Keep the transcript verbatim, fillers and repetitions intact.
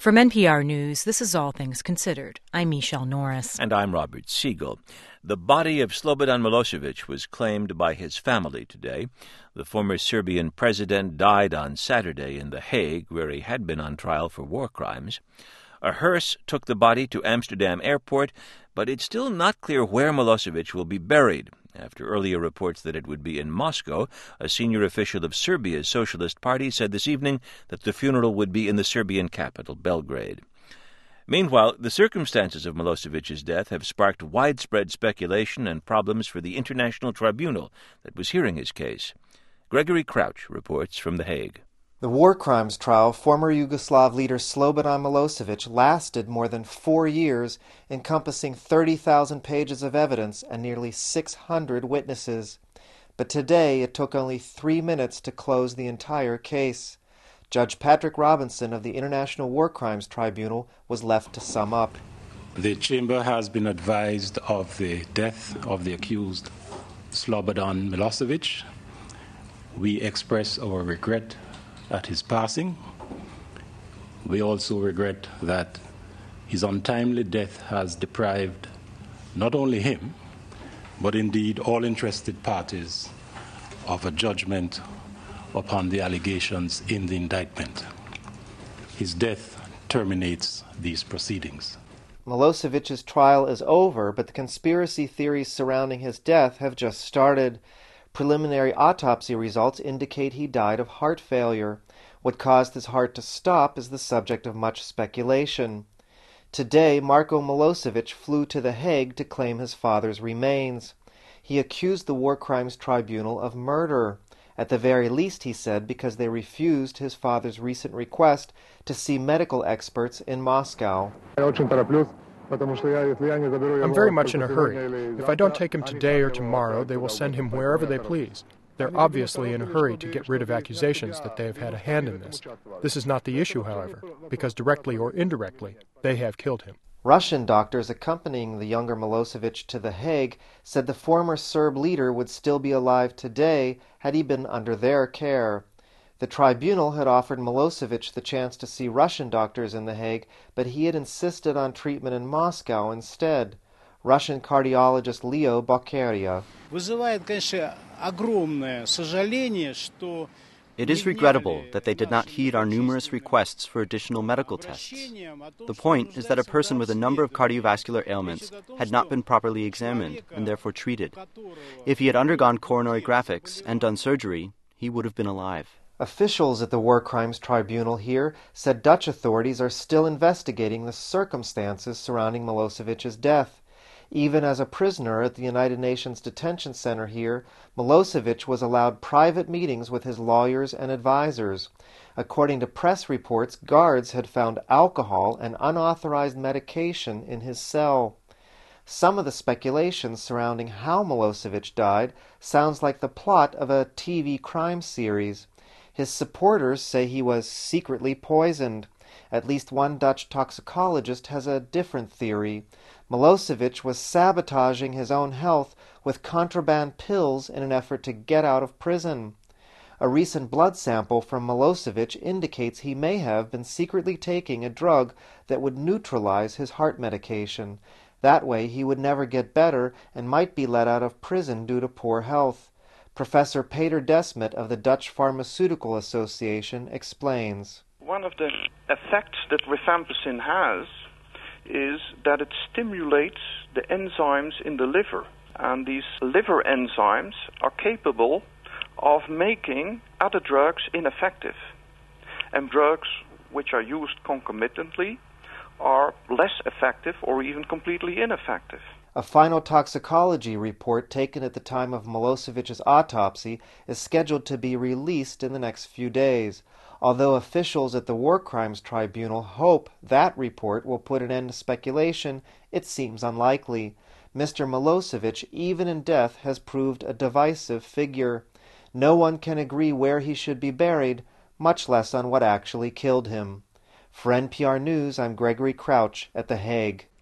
From N P R News, this is All Things Considered. I'm Michelle Norris. And I'm Robert Siegel. The body of Slobodan Milosevic was claimed by his family today. The former Serbian president died on Saturday in The Hague, where he had been on trial for war crimes. A hearse took the body to Amsterdam Airport, but it's still not clear where Milosevic will be buried. After earlier reports that it would be in Moscow, a senior official of Serbia's Socialist Party said this evening that the funeral would be in the Serbian capital, Belgrade. Meanwhile, the circumstances of Milosevic's death have sparked widespread speculation and problems for the international tribunal that was hearing his case. Gregory Crouch reports from The Hague. The war crimes trial former Yugoslav leader Slobodan Milosevic lasted more than four years, encompassing thirty thousand pages of evidence and nearly six hundred witnesses. But today it took only three minutes to close the entire case. Judge Patrick Robinson of the International War Crimes Tribunal was left to sum up. The chamber has been advised of the death of the accused Slobodan Milosevic. We express our regret at his passing. We also regret that his untimely death has deprived not only him, but indeed all interested parties of a judgment upon the allegations in the indictment. His death terminates these proceedings. Milosevic's trial is over, but the conspiracy theories surrounding his death have just started. Preliminary autopsy results indicate he died of heart failure. What caused his heart to stop is the subject of much speculation. Today, Marko Milosevic flew to The Hague to claim his father's remains. He accused the War Crimes Tribunal of murder. At the very least, he said, because they refused his father's recent request to see medical experts in Moscow. I'm very much in a hurry. If I don't take him today or tomorrow, they will send him wherever they please. They're obviously in a hurry to get rid of accusations that they have had a hand in this. This is not the issue, however, because directly or indirectly, they have killed him. Russian doctors accompanying the younger Milosevic to The Hague said the former Serb leader would still be alive today had he been under their care. The tribunal had offered Milosevic the chance to see Russian doctors in The Hague, but he had insisted on treatment in Moscow instead. Russian cardiologist Leo Bokeria. It is regrettable that they did not heed our numerous requests for additional medical tests. The point is that a person with a number of cardiovascular ailments had not been properly examined and therefore treated. If he had undergone coronary graphics and done surgery, he would have been alive. Officials at the War Crimes Tribunal here said Dutch authorities are still investigating the circumstances surrounding Milosevic's death. Even as a prisoner at the United Nations Detention Center here, Milosevic was allowed private meetings with his lawyers and advisors. According to press reports, guards had found alcohol and unauthorized medication in his cell. Some of the speculations surrounding how Milosevic died sounds like the plot of a T V crime series. His supporters say he was secretly poisoned. At least one Dutch toxicologist has a different theory. Milosevic was sabotaging his own health with contraband pills in an effort to get out of prison. A recent blood sample from Milosevic indicates he may have been secretly taking a drug that would neutralize his heart medication. That way he would never get better and might be let out of prison due to poor health. Professor Peter Desmet of the Dutch Pharmaceutical Association explains. One of the effects that rifampicin has is that it stimulates the enzymes in the liver. And these liver enzymes are capable of making other drugs ineffective. And drugs which are used concomitantly are less effective or even completely ineffective. A final toxicology report taken at the time of Milosevic's autopsy is scheduled to be released in the next few days. Although officials at the War Crimes Tribunal hope that report will put an end to speculation, it seems unlikely. Mister Milosevic, even in death, has proved a divisive figure. No one can agree where he should be buried, much less on what actually killed him. For N P R News, I'm Gregory Crouch at The Hague.